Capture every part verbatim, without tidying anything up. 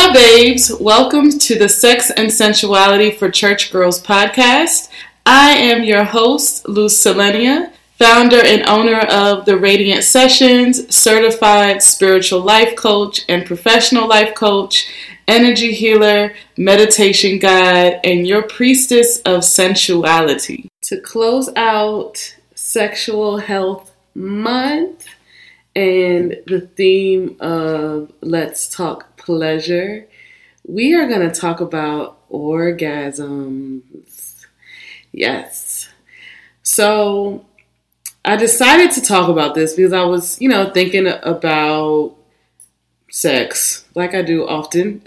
up, babes? Welcome to the Sex and Sensuality for Church Girls podcast. I am your host, Luz Selenia, founder and owner of The Radiant Sessions, certified spiritual life coach and professional life coach, energy healer, meditation guide, and your priestess of sensuality. To close out Sexual Health Month and the theme of Let's Talk Pleasure, we are going to talk about orgasms. Yes. So I decided to talk about this because I was, you know, thinking about sex like I do often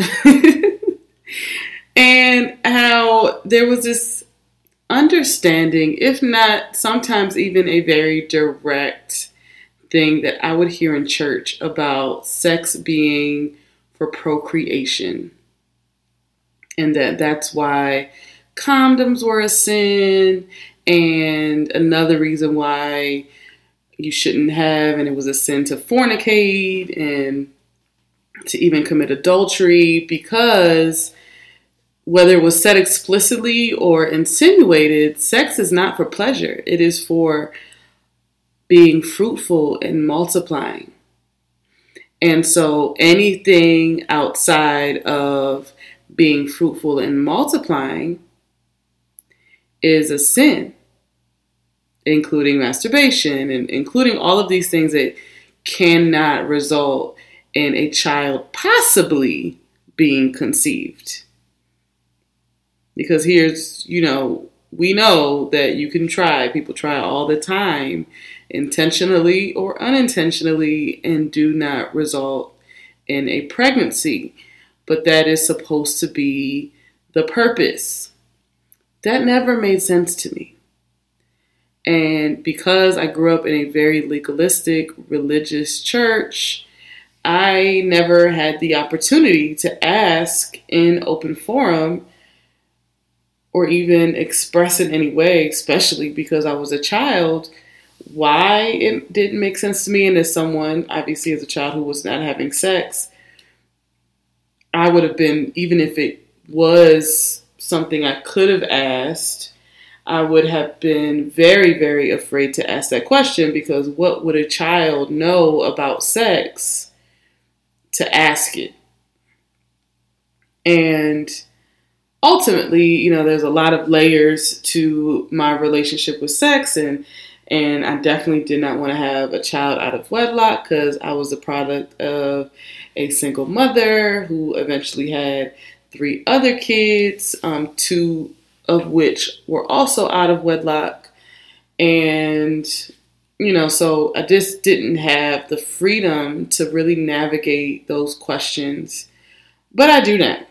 and how there was this understanding, if not sometimes even a very direct thing that I would hear in church about sex being for procreation, and that that's why condoms were a sin, and another reason why you shouldn't have, and it was a sin to fornicate and to even commit adultery, because whether it was said explicitly or insinuated, sex is not for pleasure. It is for being fruitful and multiplying. And so anything outside of being fruitful and multiplying is a sin, including masturbation and including all of these things that cannot result in a child possibly being conceived. Because here's, you know, we know that you can try, people try all the time, intentionally or unintentionally, and do not result in a pregnancy. But that is supposed to be the purpose. That never made sense to me. And because I grew up in a very legalistic, religious church, I never had the opportunity to ask in open forum or even express in any way, especially because I was a child, why it didn't make sense to me. And as someone, obviously as a child who was not having sex, I would have been, even if it was something I could have asked, I would have been very, very afraid to ask that question, because what would a child know about sex to ask it? And ultimately, you know, there's a lot of layers to my relationship with sex, and and I definitely did not want to have a child out of wedlock, because I was the product of a single mother who eventually had three other kids, um, two of which were also out of wedlock. And, you know, so I just didn't have the freedom to really navigate those questions, but I do now.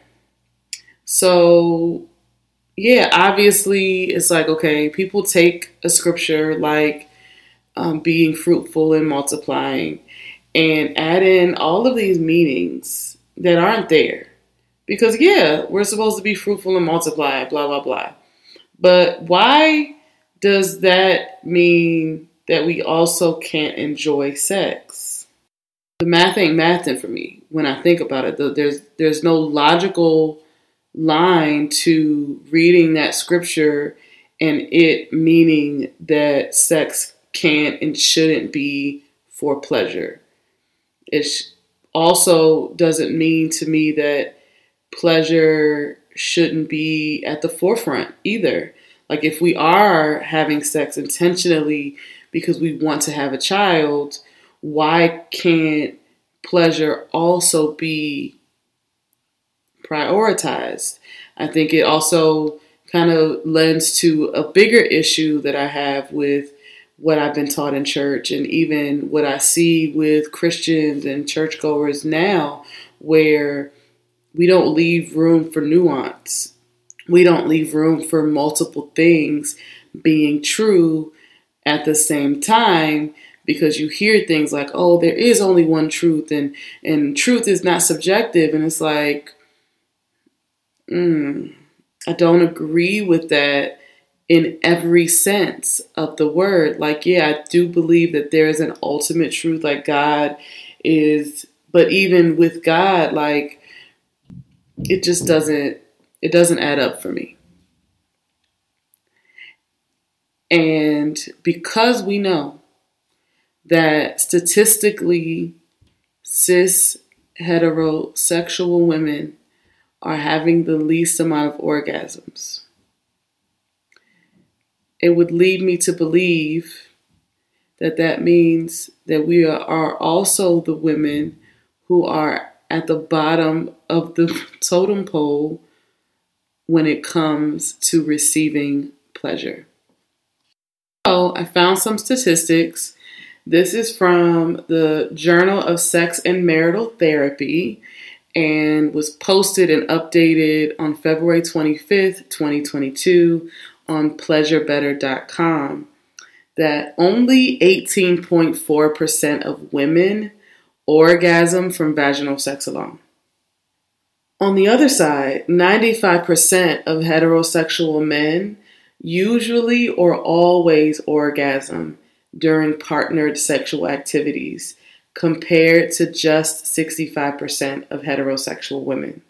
So, yeah, obviously it's like, okay, people take a scripture like um, being fruitful and multiplying and add in all of these meanings that aren't there. Because, yeah, we're supposed to be fruitful and multiply, blah, blah, blah. But why does that mean that we also can't enjoy sex? The math ain't mathing for me when I think about it. There's, there's no logical line to reading that scripture and it meaning that sex can't and shouldn't be for pleasure. It also doesn't mean to me that pleasure shouldn't be at the forefront either. Like, if we are having sex intentionally because we want to have a child, why can't pleasure also be prioritized? I think it also kind of lends to a bigger issue that I have with what I've been taught in church, and even what I see with Christians and churchgoers now, where we don't leave room for nuance. We don't leave room for multiple things being true at the same time, because you hear things like, oh, there is only one truth, and, and truth is not subjective. And it's like, mm, I don't agree with that in every sense of the word. Like, yeah, I do believe that there is an ultimate truth, like God is, but even with God, like, it just doesn't, it doesn't add up for me. And because we know that statistically cis heterosexual women are having the least amount of orgasms, it would lead me to believe that that means that we are also the women who are at the bottom of the totem pole when it comes to receiving pleasure. So I found some statistics. This is from the Journal of Sex and Marital Therapy and was posted and updated on February twenty-fifth, twenty twenty-two on pleasure better dot com, that only eighteen point four percent of women orgasm from vaginal sex alone. On the other side, ninety-five percent of heterosexual men usually or always orgasm during partnered sexual activities, compared to just sixty-five percent of heterosexual women.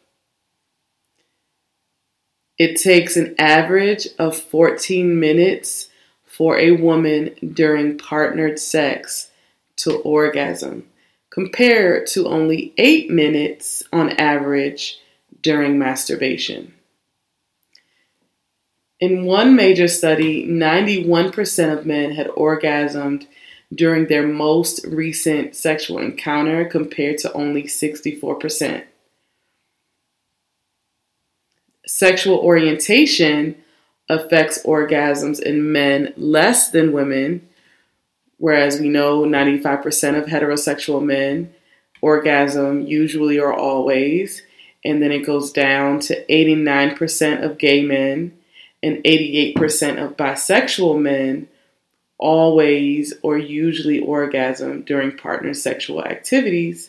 It takes an average of fourteen minutes for a woman during partnered sex to orgasm, compared to only eight minutes on average during masturbation. In one major study, ninety-one percent of men had orgasmed during their most recent sexual encounter, compared to only sixty-four percent. Sexual orientation affects orgasms in men less than women, whereas we know ninety-five percent of heterosexual men orgasm usually or always, and then it goes down to eighty-nine percent of gay men and eighty-eight percent of bisexual men always or usually orgasm during partner sexual activities.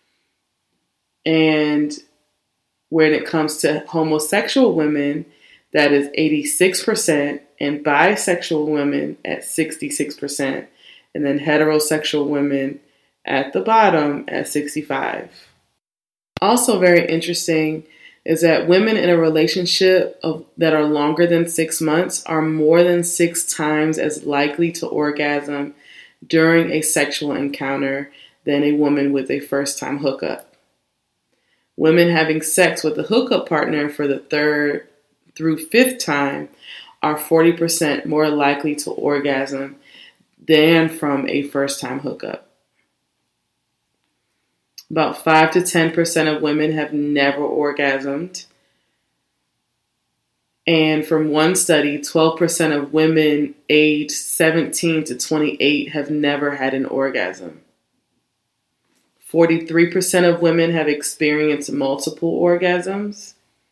And when it comes to homosexual women, that is eighty-six percent, and bisexual women at sixty-six percent, and then heterosexual women at the bottom at sixty-five percent. Also very interesting is that women in a relationship of, that are longer than six months are more than six times as likely to orgasm during a sexual encounter than a woman with a first-time hookup. Women having sex with a hookup partner for the third through fifth time are forty percent more likely to orgasm than from a first-time hookup. About five to ten percent of women have never orgasmed. And from one study, twelve percent of women aged seventeen to twenty-eight have never had an orgasm. forty-three percent of women have experienced multiple orgasms,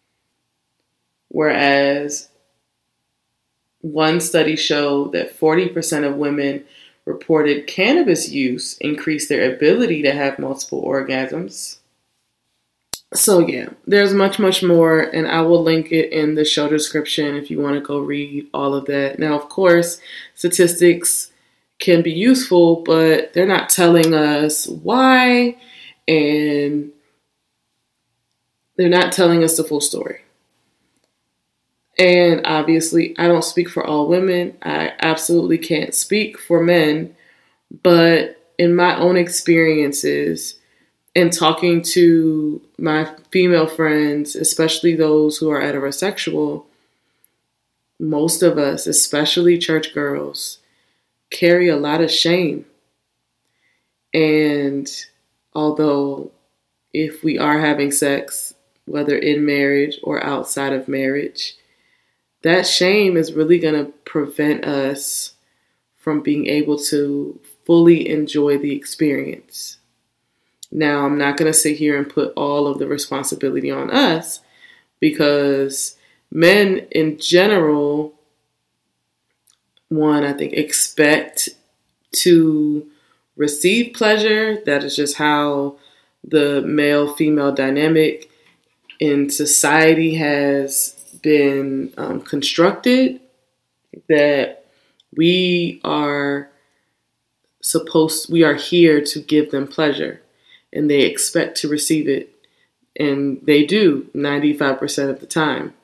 whereas one study showed that forty percent of women reported cannabis use increased their ability to have multiple orgasms. So yeah, there's much, much more, and I will link it in the show description if you want to go read all of that. Now, of course, statistics can be useful, but they're not telling us why, and they're not telling us the full story. And obviously, I don't speak for all women. I absolutely can't speak for men. But in my own experiences and talking to my female friends, especially those who are heterosexual, most of us, especially church girls, carry a lot of shame. And although if we are having sex, whether in marriage or outside of marriage, that shame is really going to prevent us from being able to fully enjoy the experience. Now, I'm not going to sit here and put all of the responsibility on us, because men in general, one, I think, expect to receive pleasure. That is just how the male-female dynamic in society has been um, constructed, that we are supposed, we are here to give them pleasure, and they expect to receive it. And they do ninety-five percent of the time.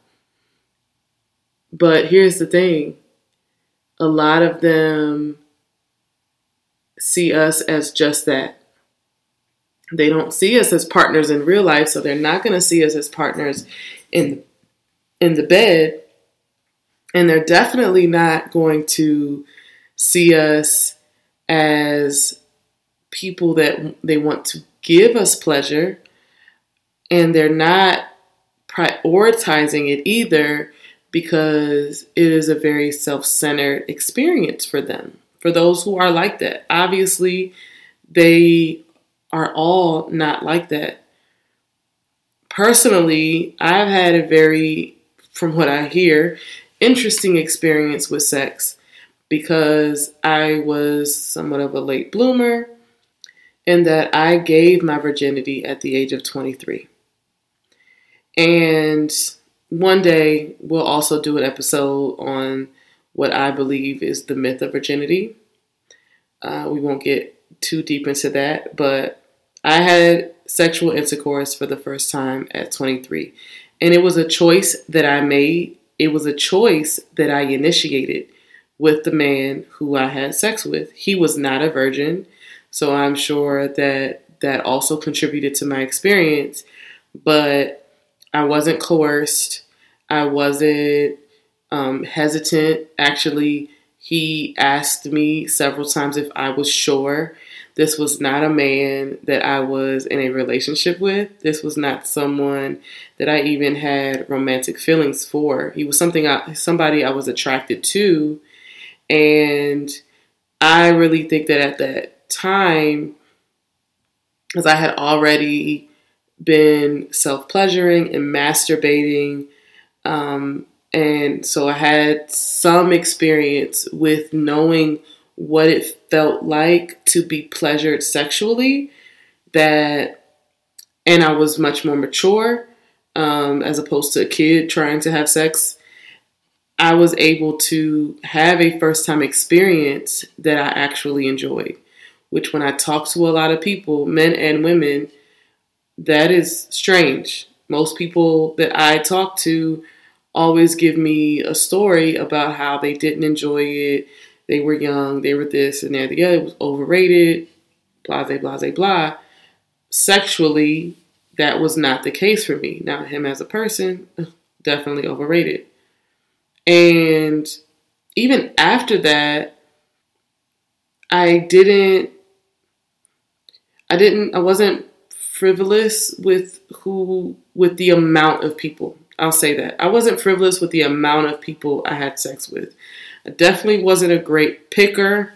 But here's the thing. A lot of them see us as just that. They don't see us as partners in real life, so they're not going to see us as partners in in the bed. And they're definitely not going to see us as people that they want to give us pleasure. And they're not prioritizing it either because it is a very self-centered experience for them. For those who are like that, obviously, they are all not like that. Personally, I've had a very, from what I hear, interesting experience with sex because I was somewhat of a late bloomer in that I gave my virginity at the age of twenty-three. And one day we'll also do an episode on what I believe is the myth of virginity. Uh, we won't get too deep into that, but I had sexual intercourse for the first time at twenty-three. And it was a choice that I made. It was a choice that I initiated with the man who I had sex with. He was not a virgin, so I'm sure that that also contributed to my experience. But I wasn't coerced. I wasn't um, hesitant. Actually, he asked me several times if I was sure. This was not a man that I was in a relationship with. This was not someone that I even had romantic feelings for. He was something I, somebody I was attracted to. And I really think that at that time, as I had already been self-pleasuring and masturbating, um, and so I had some experience with knowing what it felt like to be pleasured sexually, that, and I was much more mature, um, as opposed to a kid trying to have sex. I was able to have a first-time experience that I actually enjoyed, which when I talk to a lot of people, men and women, that is strange. Most people that I talk to always give me a story about how they didn't enjoy it. They were young, they were this and that, the other, it was overrated, blah, blah, blah, blah, blah. Sexually, that was not the case for me. Now, him as a person, definitely overrated. And even after that, I didn't, I didn't, I wasn't frivolous with who, with the amount of people. I'll say that. I wasn't frivolous with the amount of people I had sex with. I definitely wasn't a great picker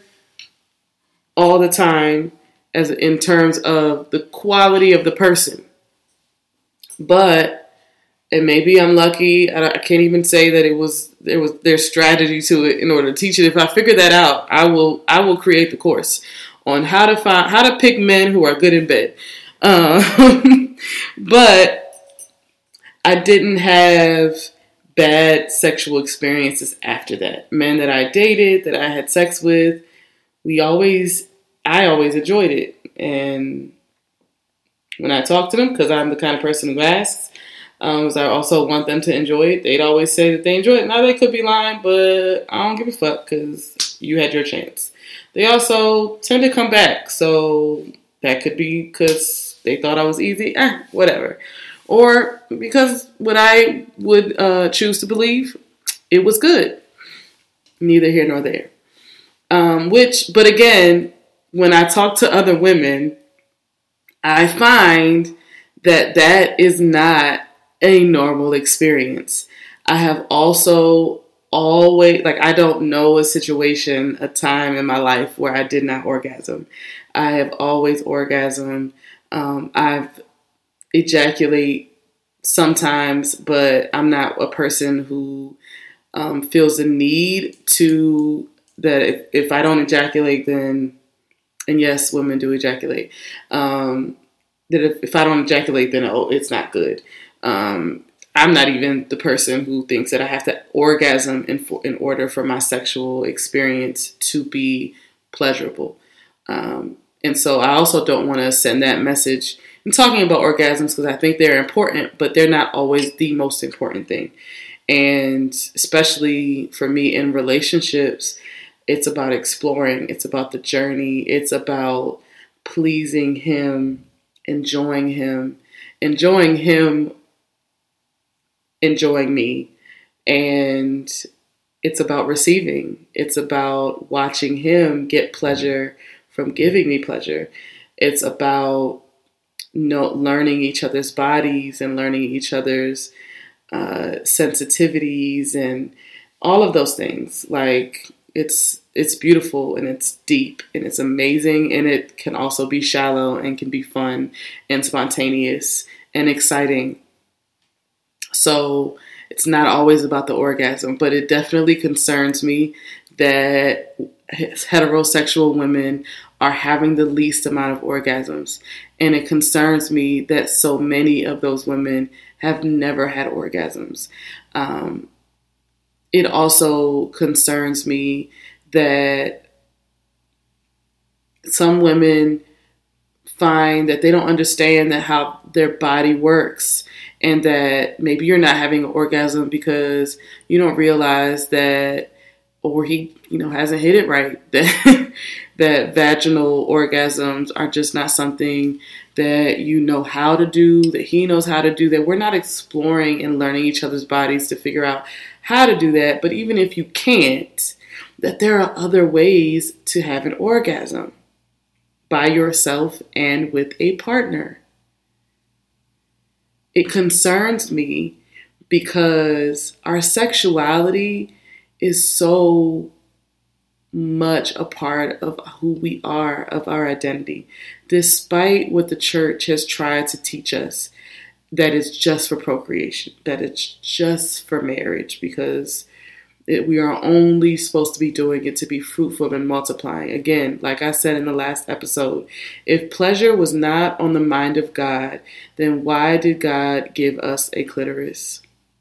all the time as in terms of the quality of the person. But, and maybe I'm lucky, I can't even say that it was, there was, there's strategy to it in order to teach it. If I figure that out, I will, I will create the course on how to find, how to pick men who are good in bed. Um, but I didn't have bad sexual experiences after that. Men that I dated, that I had sex with, we always, I always enjoyed it. And when I talk to them, because I'm the kind of person who asks, um, I also want them to enjoy it. They'd always say that they enjoy it. Now they could be lying, but I don't give a fuck because you had your chance. They also tend to come back. So that could be because they thought I was easy. Eh, whatever. Or because what I would uh, choose to believe, it was good. Neither here nor there. Um, which, but again, when I talk to other women, I find that that is not a normal experience. I have also always, like, I don't know a situation, a time in my life where I did not orgasm. I have always orgasmed. Um, I've ejaculate sometimes, but I'm not a person who um, feels the need to, that if, if I don't ejaculate, then, and yes, women do ejaculate, um, that if, if I don't ejaculate, then oh, it's not good. Um, I'm not even the person who thinks that I have to orgasm in, for, in order for my sexual experience to be pleasurable. Um, and so I also don't want to send that message I'm talking about orgasms because I think they're important, but they're not always the most important thing. And especially for me in relationships, it's about exploring. It's about the journey. It's about pleasing him, enjoying him, enjoying him, enjoying me. And it's about receiving. It's about watching him get pleasure from giving me pleasure. It's about you know, learning each other's bodies and learning each other's uh, sensitivities and all of those things. Like it's it's beautiful and it's deep and it's amazing, and it can also be shallow and can be fun and spontaneous and exciting. So it's not always about the orgasm, but it definitely concerns me that heterosexual women are having the least amount of orgasms. And it concerns me that so many of those women have never had orgasms. Um, it also concerns me that some women find that they don't understand that how their body works, and that maybe you're not having an orgasm because you don't realize that, or he, you know, hasn't hit it right, that that vaginal orgasms are just not something that you know how to do, that he knows how to do, that we're not exploring and learning each other's bodies to figure out how to do that. But even if you can't, that there are other ways to have an orgasm by yourself and with a partner. It concerns me because our sexuality is so much a part of who we are, of our identity, despite what the church has tried to teach us, that it's just for procreation, that it's just for marriage, because it, we are only supposed to be doing it to be fruitful and multiplying. Again, like I said in the last episode, if pleasure was not on the mind of God, then why did God give us a clitoris?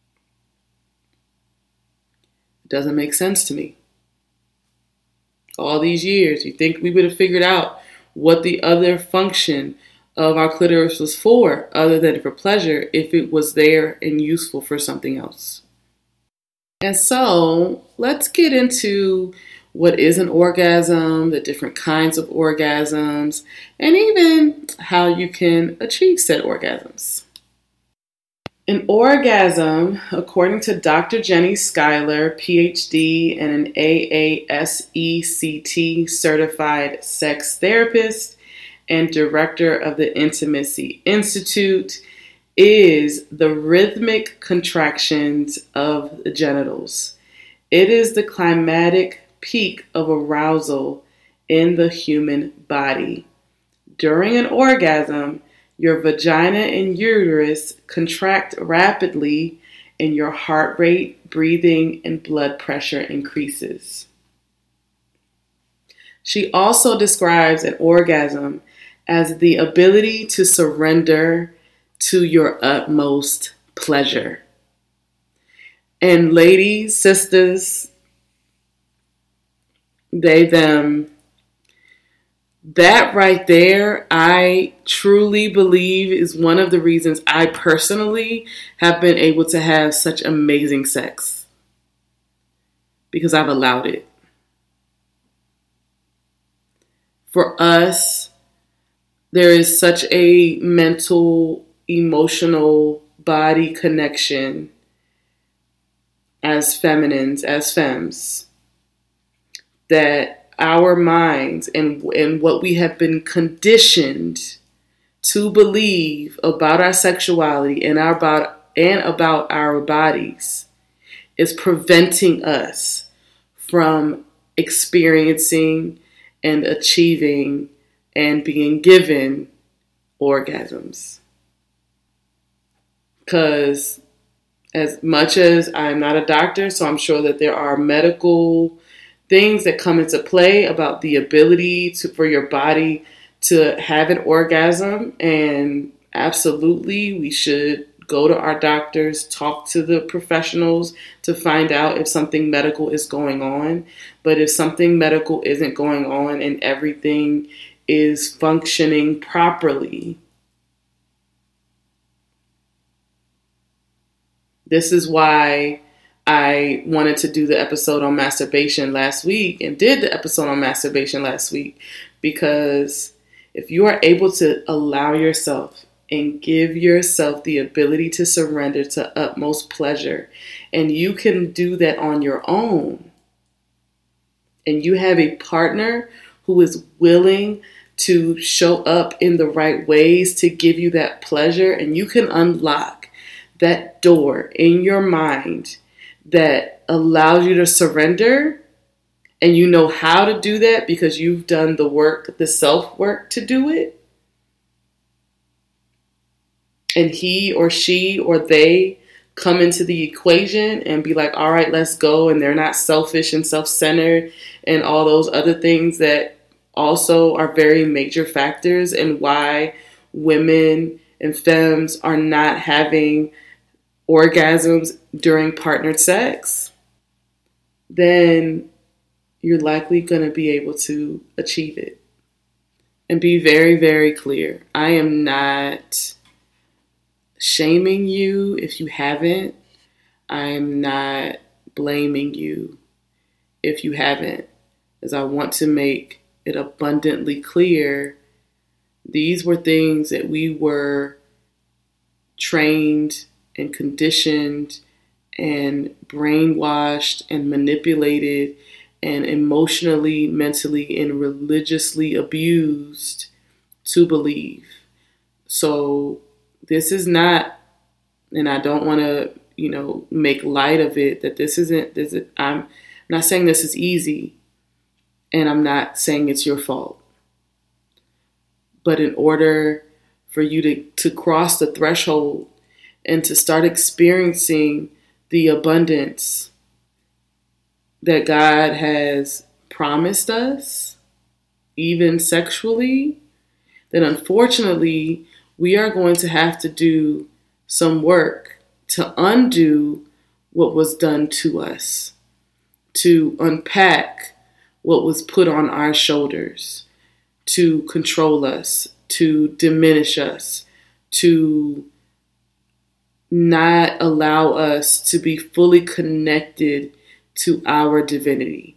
It doesn't make sense to me. All these years, you think we would have figured out what the other function of our clitoris was for, other than for pleasure, if it was there and useful for something else. And so let's get into what is an orgasm, the different kinds of orgasms, and even how you can achieve said orgasms. An orgasm, according to Doctor Jenny Schuyler, P H D and an A A S E C T certified sex therapist and director of the Intimacy Institute, is the rhythmic contractions of the genitals. It is the climatic peak of arousal in the human body. During an orgasm, your vagina and uterus contract rapidly, and your heart rate, breathing, and blood pressure increases. She also describes an orgasm as the ability to surrender to your utmost pleasure. And ladies, sisters, they, them, that right there, I truly believe is one of the reasons I personally have been able to have such amazing sex. Because I've allowed it. For us, there is such a mental, emotional, body connection as feminines, as femmes, that our minds and, and what we have been conditioned to believe about our sexuality and our about and about our bodies is preventing us from experiencing and achieving and being given orgasms. Because as much as I'm not a doctor, so I'm sure that there are medical things that come into play about the ability to for your body to have an orgasm, and absolutely we should go to our doctors, talk to the professionals to find out if something medical is going on. But if something medical isn't going on and everything is functioning properly, This is why I wanted to do the episode on masturbation last week and did the episode on masturbation last week, because if you are able to allow yourself and give yourself the ability to surrender to utmost pleasure, and you can do that on your own, and you have a partner who is willing to show up in the right ways to give you that pleasure, and you can unlock that door in your mind that allows you to surrender, and you know how to do that because you've done the work, the self-work to do it, and he or she or they come into the equation and be like, all right, let's go, and they're not selfish and self-centered and all those other things that also are very major factors in why women and femmes are not having orgasms during partnered sex, then you're likely going to be able to achieve it. And be very, very clear. I am not shaming you if you haven't. I am not blaming you if you haven't, as I want to make it abundantly clear, these were things that we were trained and conditioned and brainwashed and manipulated and emotionally, mentally, and religiously abused to believe. So this is not, and I don't want to, you know, make light of it, that this isn't, this is, I'm not saying this is easy, and I'm not saying it's your fault. But in order for you to, to cross the threshold and to start experiencing the abundance that God has promised us, even sexually, then unfortunately, we are going to have to do some work to undo what was done to us, to unpack what was put on our shoulders, to control us, to diminish us, to not allow us to be fully connected to our divinity.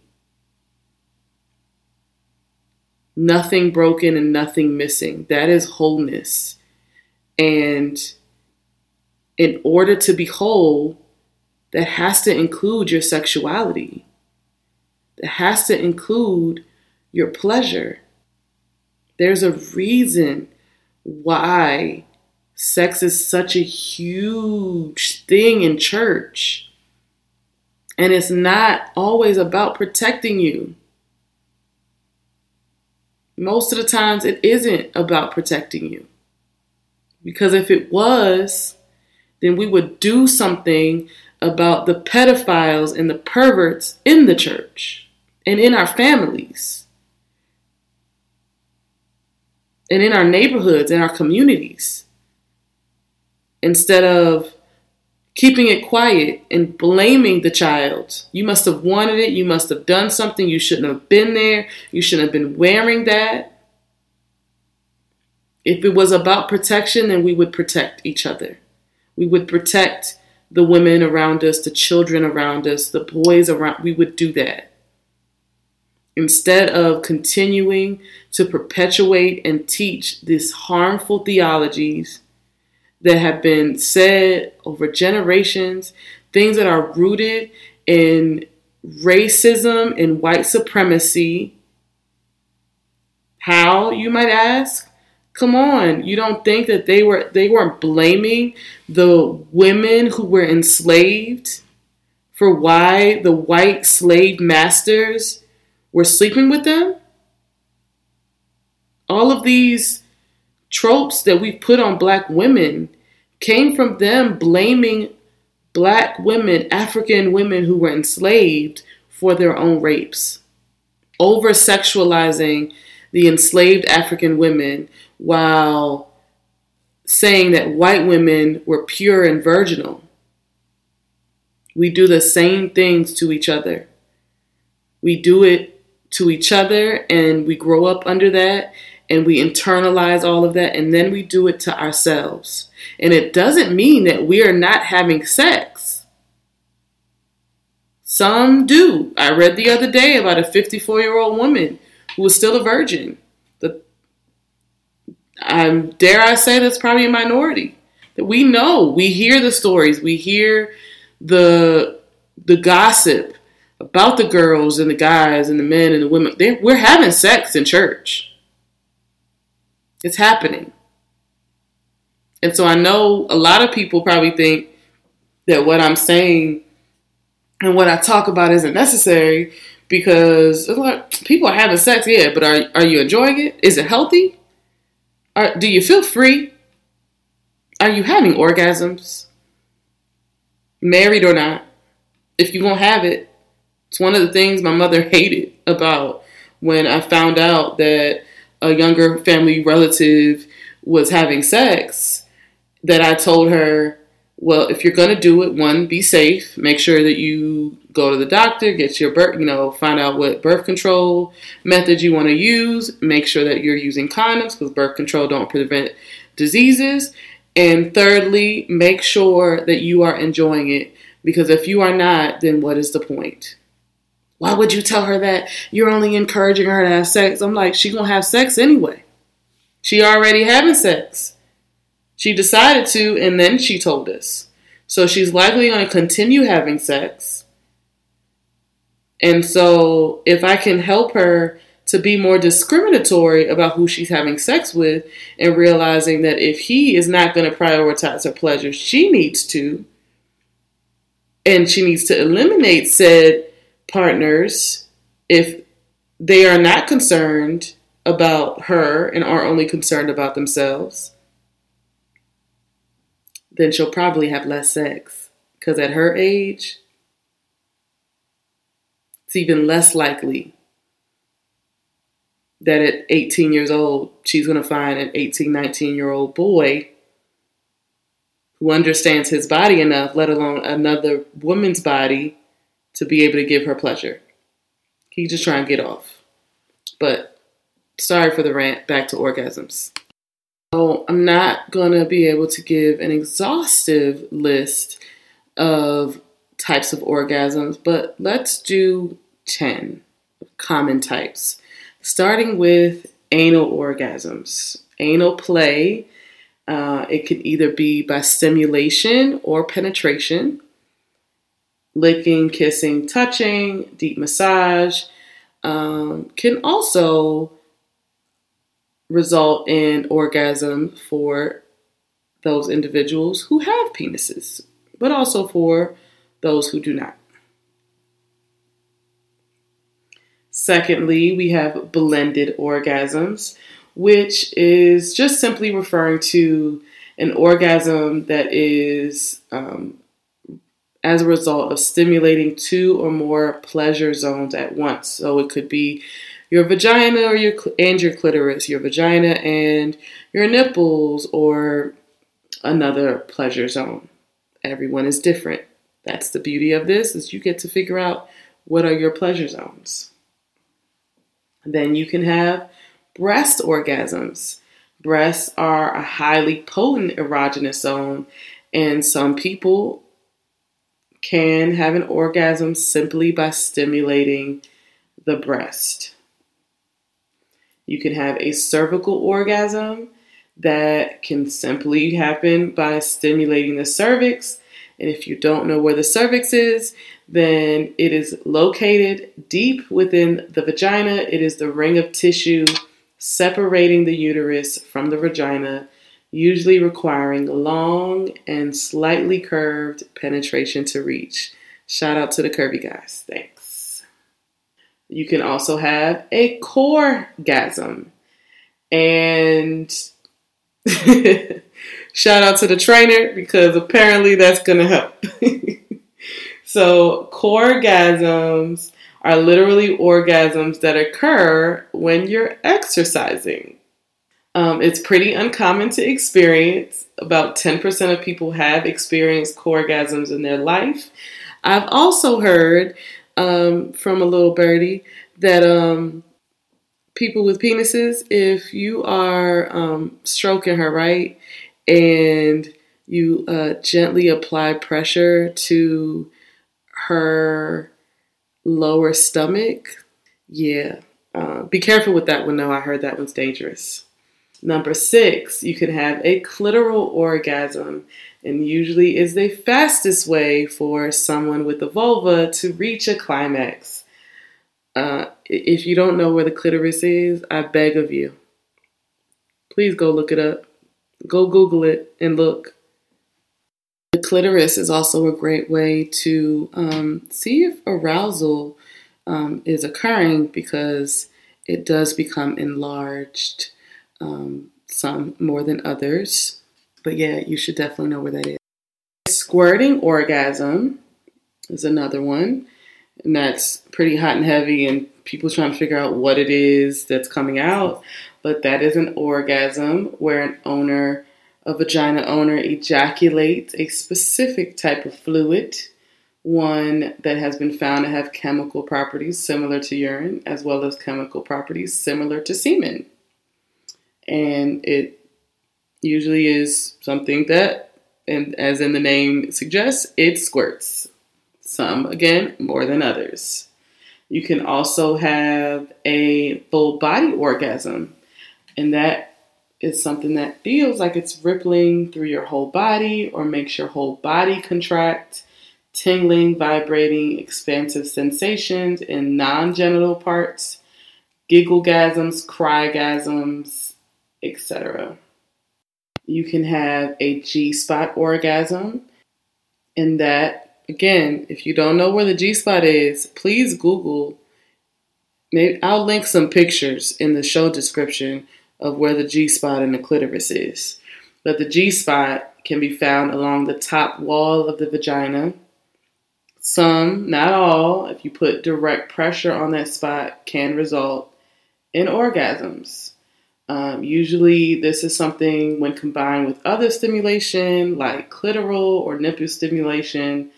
Nothing broken and nothing missing. That is wholeness. And in order to be whole, that has to include your sexuality. That has to include your pleasure. There's a reason why sex is such a huge thing in church. And it's not always about protecting you. Most of the times it isn't about protecting you. Because if it was, then we would do something about the pedophiles and the perverts in the church and in our families and in our neighborhoods and our communities, instead of keeping it quiet and blaming the child. You must have wanted it. You must have done something. You shouldn't have been there. You shouldn't have been wearing that. If it was about protection, then we would protect each other. We would protect the women around us, the children around us, the boys around. We would do that. Instead of continuing to perpetuate and teach these harmful theologies that have been said over generations, things that are rooted in racism and white supremacy. How, you might ask? Come on, you don't think that they were they weren't blaming the women who were enslaved for why the white slave masters were sleeping with them? All of these tropes that we put on black women came from them blaming black women, African women who were enslaved, for their own rapes. Over-sexualizing the enslaved African women while saying that white women were pure and virginal. We do the same things to each other. We do it to each other, and we grow up under that, and we internalize all of that, and then we do it to ourselves. And it doesn't mean that we are not having sex. Some do. I read the other day about a fifty-four-year-old woman who was still a virgin. The, I'm dare I say that's probably a minority. That we know, we hear the stories, we hear the the gossip about the girls and the guys and the men and the women. They're, we're having sex in church. It's happening. And so I know a lot of people probably think that what I'm saying and what I talk about isn't necessary because like, people are having sex, yeah, but are are you enjoying it? Is it healthy? Are, do you feel free? Are you having orgasms? Married or not? If you're going to have it, it's one of the things my mother hated about when I found out that a younger family relative was having sex, that I told her, well, if you're going to do it, one, be safe. Make sure that you go to the doctor, get your birth, you know, find out what birth control method you want to use. Make sure that you're using condoms because birth control don't prevent diseases. And thirdly, make sure that you are enjoying it because if you are not, then what is the point? Why would you tell her that? You're only encouraging her to have sex. I'm like, she gonna have sex anyway. She already having sex. She decided to, and then she told us. So she's likely going to continue having sex. And so if I can help her to be more discriminatory about who she's having sex with and realizing that if he is not going to prioritize her pleasure, she needs to. And she needs to eliminate said partners if they are not concerned about her and are only concerned about themselves. Then she'll probably have less sex. Because at her age, it's even less likely that at eighteen years old, she's going to find an eighteen, nineteen-year-old boy who understands his body enough, let alone another woman's body, to be able to give her pleasure. He's just trying to get off. But sorry for the rant. Back to orgasms. So I'm not going to be able to give an exhaustive list of types of orgasms, but let's do ten common types, starting with anal orgasms. Anal play, uh, it can either be by stimulation or penetration, licking, kissing, touching, deep massage, um, can also result in orgasm for those individuals who have penises, but also for those who do not. Secondly, we have blended orgasms, which is just simply referring to an orgasm that is um, as a result of stimulating two or more pleasure zones at once. So it could be your vagina or your and your clitoris, your vagina and your nipples, or another pleasure zone. Everyone is different. That's the beauty of this, is you get to figure out what are your pleasure zones. Then you can have breast orgasms. Breasts are a highly potent erogenous zone, and some people can have an orgasm simply by stimulating the breast. You can have a cervical orgasm that can simply happen by stimulating the cervix. And if you don't know where the cervix is, then it is located deep within the vagina. It is the ring of tissue separating the uterus from the vagina, usually requiring long and slightly curved penetration to reach. Shout out to the curvy guys. Thanks. You can also have a core-gasm. And shout out to the trainer because apparently that's going to help. So core-gasms are literally orgasms that occur when you're exercising. Um, it's pretty uncommon to experience. About ten percent of people have experienced core-gasms in their life. I've also heard um, from a little birdie that um, people with penises, if you are um, stroking her, right, and you uh, gently apply pressure to her lower stomach. Yeah. Uh, be careful with that one, though. I heard that one's dangerous. Number six, you can have a clitoral orgasm, and usually is the fastest way for someone with a vulva to reach a climax. Uh, if you don't know where the clitoris is, I beg of you, please go look it up. Go Google it and look. The clitoris is also a great way to um, see if arousal um, is occurring, because it does become enlarged, um, some more than others. But yeah, you should definitely know where that is. Squirting orgasm is another one, and that's pretty hot and heavy, and people trying to figure out what it is that's coming out. But that is an orgasm where an owner, a vagina owner, ejaculates a specific type of fluid, one that has been found to have chemical properties similar to urine, as well as chemical properties similar to semen. And it usually is something that, and as in the name suggests, it squirts. Some, again, more than others. You can also have a full body orgasm, and that is something that feels like it's rippling through your whole body or makes your whole body contract, tingling, vibrating, expansive sensations in non-genital parts, gigglegasms, crygasms, et cetera. You can have a G-spot orgasm, and that, again, if you don't know where the G-spot is, please Google. Maybe I'll link some pictures in the show description of where the G-spot and the clitoris is. But the G-spot can be found along the top wall of the vagina. Some, not all, if you put direct pressure on that spot, can result in orgasms. Um, usually this is something when combined with other stimulation like clitoral or nipple stimulation,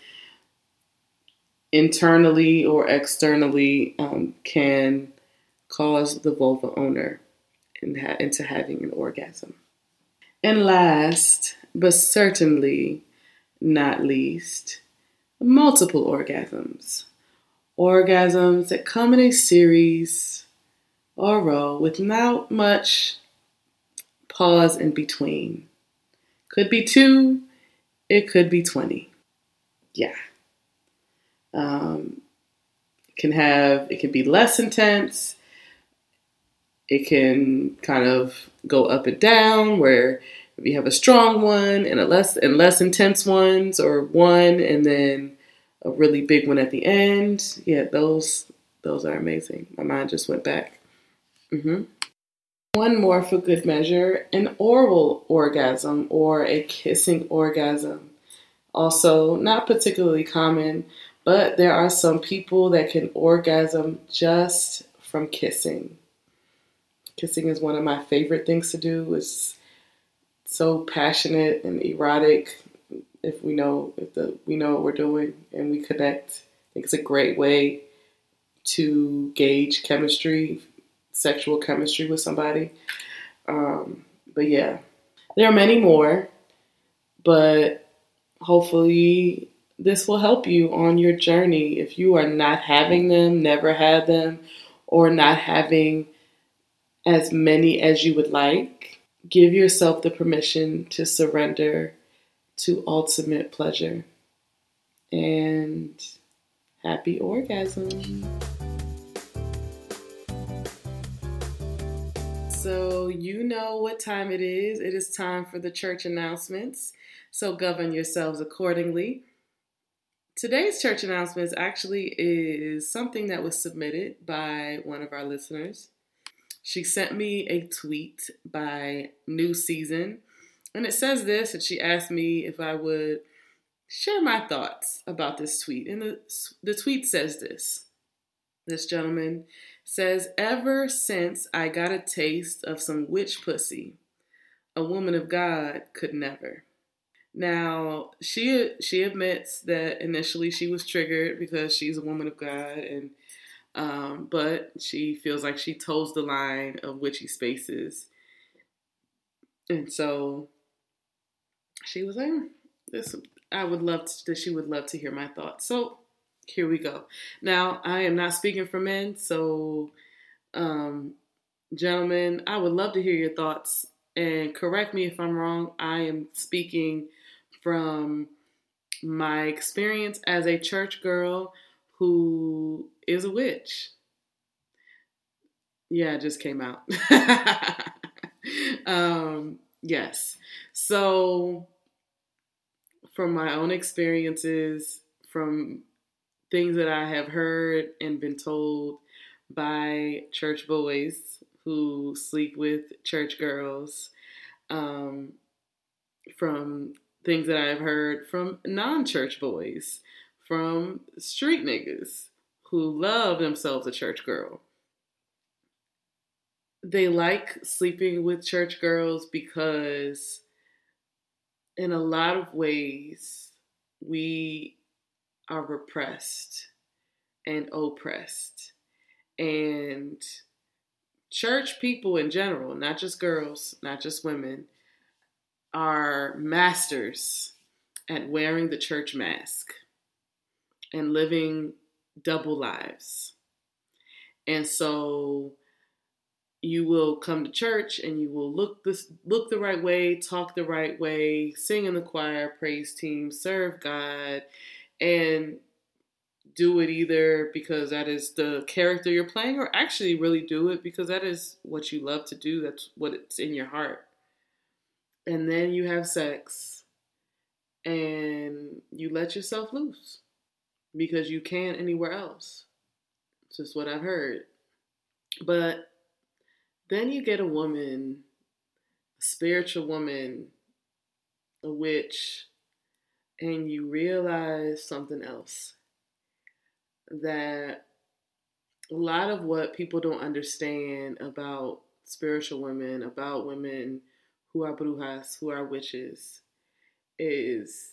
internally or externally, um, can cause the vulva owner into having an orgasm. And last, but certainly not least, multiple orgasms. Orgasms that come in a series or row without much pause in between. Could be two, it could be twenty. Yeah. Um, it can have, it can be less intense. It can kind of go up and down, where if you have a strong one and a less and less intense ones, or one and then a really big one at the end. Yeah, those those are amazing. My mind just went back. Mm-hmm. One more for good measure: an oral orgasm or a kissing orgasm. Also, not particularly common, but there are some people that can orgasm just from kissing. Kissing is one of my favorite things to do. It's so passionate and erotic. If we know if the we know what we're doing and we connect, I think it's a great way to gauge chemistry, sexual chemistry with somebody. Um, but yeah, there are many more, but hopefully this will help you on your journey. If you are not having them, never had them, or not having as many as you would like, give yourself the permission to surrender to ultimate pleasure. And happy orgasm. So you know what time it is. It is time for the church announcements. So govern yourselves accordingly. Today's church announcements actually is something that was submitted by one of our listeners. She sent me a tweet by New Season, and it says this, and she asked me if I would share my thoughts about this tweet. And the, the tweet says this. This gentleman says, "Ever since I got a taste of some witch pussy, a woman of God could never." Now, she she admits that initially she was triggered because she's a woman of God, and um, but she feels like she toes the line of witchy spaces. And so she was like, "This, I would love to." She would love to hear my thoughts. So here we go. Now, I am not speaking for men, so, um, gentlemen, I would love to hear your thoughts, and correct me if I'm wrong. I am speaking from my experience as a church girl who is a witch. Yeah, it just came out. um, yes. So, from my own experiences, from things that I have heard and been told by church boys who sleep with church girls, um, from things that I've heard from non-church boys, from street niggas who love themselves a church girl. They like sleeping with church girls because in a lot of ways we are repressed and oppressed. And church people in general, not just girls, not just women, are masters at wearing the church mask and living double lives. And so you will come to church and you will look this look the right way, talk the right way, sing in the choir, praise team, serve God, and do it either because that is the character you're playing, or actually really do it because that is what you love to do. That's what it's in your heart. And then you have sex and you let yourself loose because you can't anywhere else. It's just what I've heard. But then you get a woman, a spiritual woman, a witch, and you realize something else. That a lot of what people don't understand about spiritual women, about women who are brujas, who are witches, is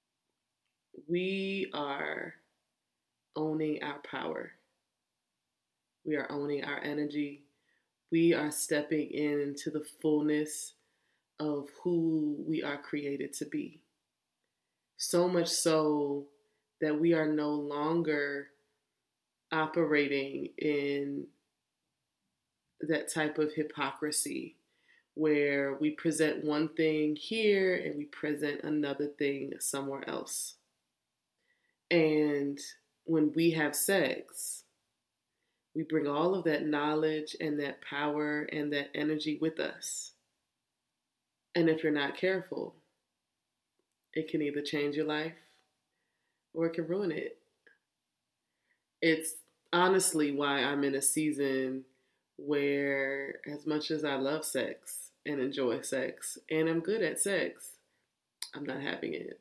we are owning our power. We are owning our energy. We are stepping into the fullness of who we are created to be. So much so that we are no longer operating in that type of hypocrisy where we present one thing here and we present another thing somewhere else. And when we have sex, we bring all of that knowledge and that power and that energy with us. And if you're not careful, it can either change your life or it can ruin it. It's honestly why I'm in a season where, as much as I love sex and enjoy sex and I'm good at sex, I'm not having it.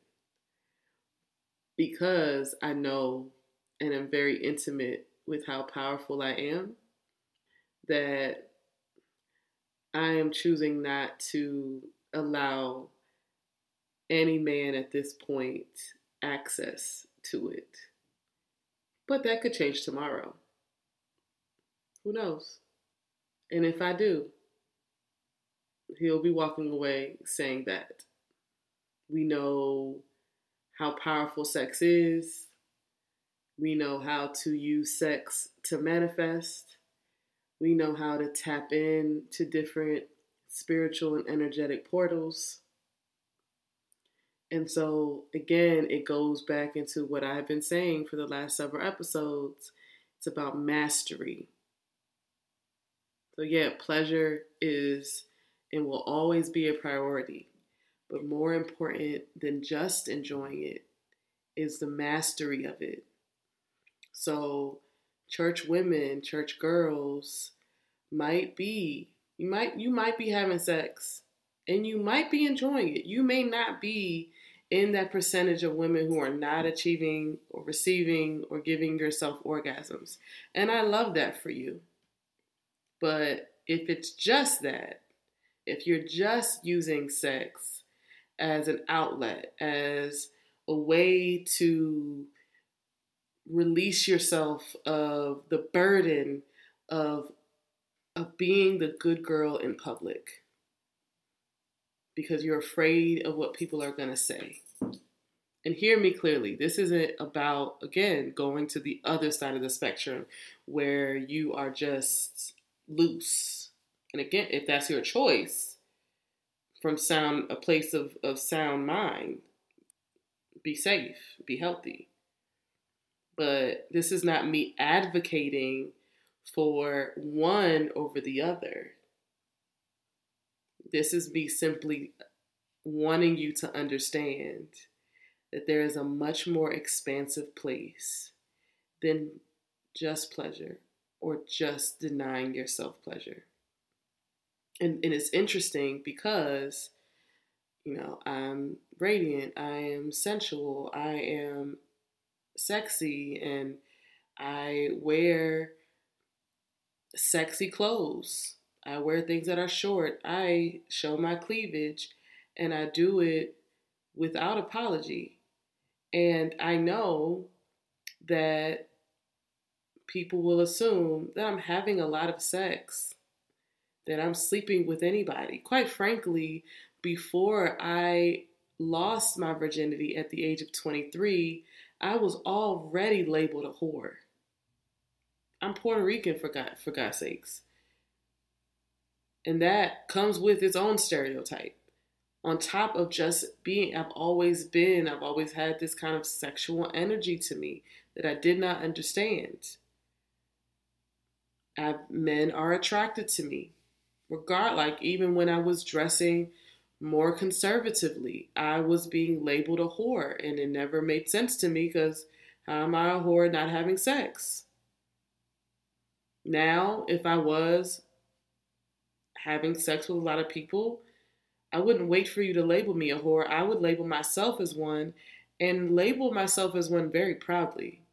Because I know and am very intimate with how powerful I am, that I am choosing not to allow any man at this point access to it. But that could change tomorrow. Who knows? And if I do, he'll be walking away saying that. We know how powerful sex is. We know how to use sex to manifest. We know how to tap in to different spiritual and energetic portals. And so, again, it goes back into what I've been saying for the last several episodes. It's about mastery. So, yeah, pleasure is and will always be a priority. But more important than just enjoying it is the mastery of it. So, church women, church girls might be, you might, you might be having sex and you might be enjoying it. You may not be in that percentage of women who are not achieving or receiving or giving yourself orgasms. And I love that for you. But if it's just that, if you're just using sex as an outlet, as a way to release yourself of the burden of, of being the good girl in public because you're afraid of what people are going to say. And hear me clearly, this isn't about, again, going to the other side of the spectrum where you are just loose. And again, if that's your choice, from sound a place of, of sound mind, be safe, be healthy. But this is not me advocating for one over the other. This is me simply wanting you to understand that there is a much more expansive place than just pleasure or just denying yourself pleasure. And, and it's interesting because, you know, I'm radiant, I am sensual, I am sexy, and I wear sexy clothes. I wear things that are short. I show my cleavage, and I do it without apology. And I know that people will assume that I'm having a lot of sex, that I'm sleeping with anybody. Quite frankly, before I lost my virginity at the age of twenty-three, I was already labeled a whore. I'm Puerto Rican, for God, for God's sakes. And that comes with its own stereotype. On top of just being, I've always been, I've always had this kind of sexual energy to me that I did not understand. I've, men are attracted to me. Regard, like even when I was dressing more conservatively, I was being labeled a whore, and it never made sense to me because how am I a whore not having sex? Now, if I was having sex with a lot of people, I wouldn't wait for you to label me a whore. I would label myself as one, and label myself as one very proudly.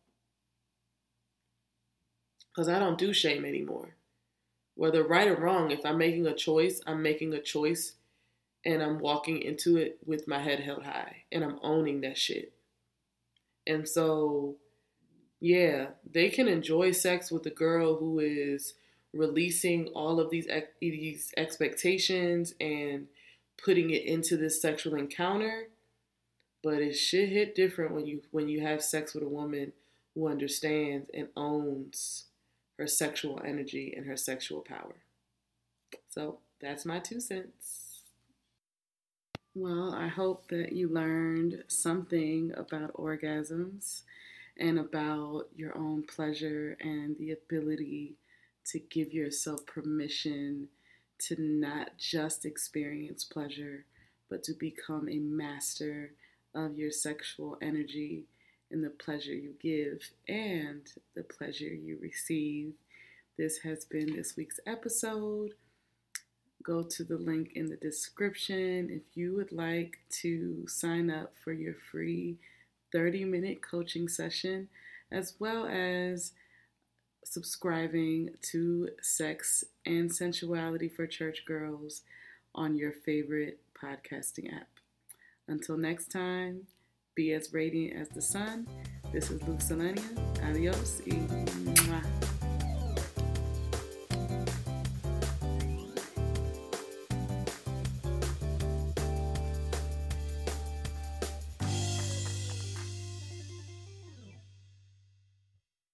Because I don't do shame anymore. Whether right or wrong, if I'm making a choice, I'm making a choice, and I'm walking into it with my head held high, and I'm owning that shit. And so, yeah, they can enjoy sex with a girl who is releasing all of these ex- these expectations and putting it into this sexual encounter, but it should hit different when you when you have sex with a woman who understands and owns her sexual energy and her sexual power. So that's my two cents. Well, I hope that you learned something about orgasms and about your own pleasure and the ability to give yourself permission to not just experience pleasure, but to become a master of your sexual energy and the pleasure you give and the pleasure you receive. This has been this week's episode. Go to the link in the description if you would like to sign up for your free thirty-minute coaching session, as well as subscribing to Sex and Sensuality for Church Girls on your favorite podcasting app. Until next time, be as radiant as the sun. This is Luke Selenia. Adios. Y